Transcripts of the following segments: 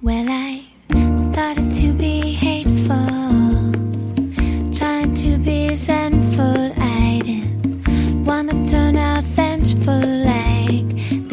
Well, I started to be hateful, trying to be resentful. I didn't wanna turn out vengeful like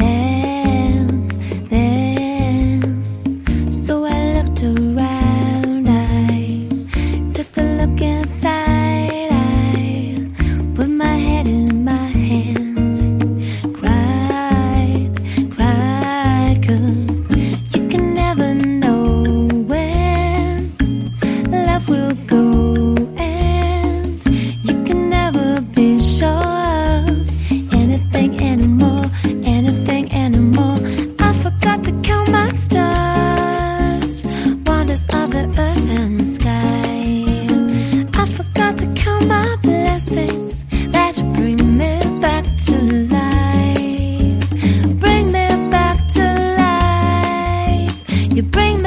them. So I looked around, I took a look inside, I put my head in my hands and cried, 'cause you can never know when love will go, and you can never be sure of anything anymore. I forgot to count my stars, wonders of the earth and sky. I forgot to count my blessings that you bring me back to life. Bring me back to life. You bring